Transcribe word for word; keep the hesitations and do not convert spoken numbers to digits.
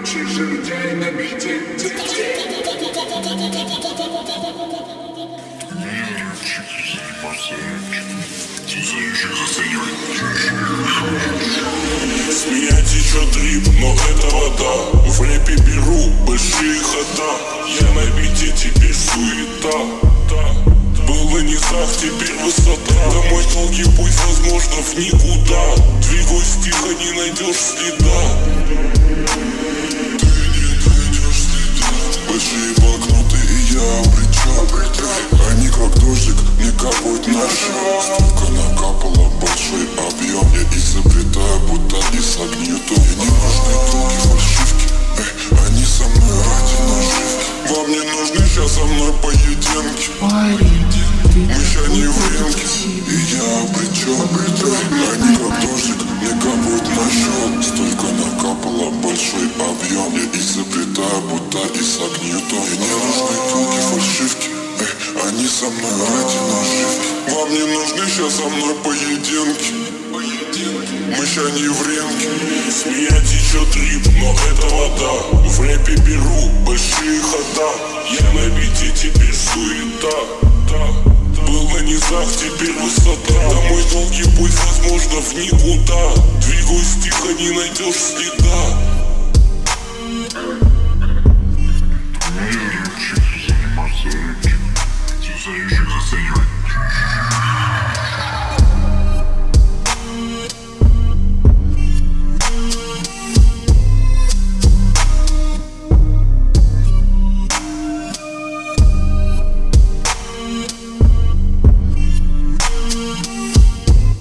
Чужих людей на бите. С меня течет рип, но это вода. В рэпе беру большие хода. Я на бите, теперь суета. Было низах, теперь высота. Да мой долгий путь, возможно, в никуда. Двигаюсь тихо, не найдешь следа. Ты не найдешь следа. Большие банкноты и я обречен. Они как дождик, не капают на счет. Столько накапало большой объем. Я изобретаю, будто из огнетов. Мне не нужны толки фальшивки. Эй, они со мной ради наживки. Вам не нужны сейчас со мной поединки. Мы ща не в рынке, и я обречен. Они как дождик, не капают на счет. Столько накапало большой объем. Я изобретаю, будто из огнетов. Мне не нужны толки фальшивки. Эй, они со мной ради наживки. Вам не нужны сейчас со мной поединки. Мы ща не в рынке. С меня течет рип, но это вода. В рэпе беру большие хода. Я на бите, теперь суета. Был на низах, теперь высота. Да мой долгий путь, возможно, в никуда. Двигаюсь тихо, не найдешь следа.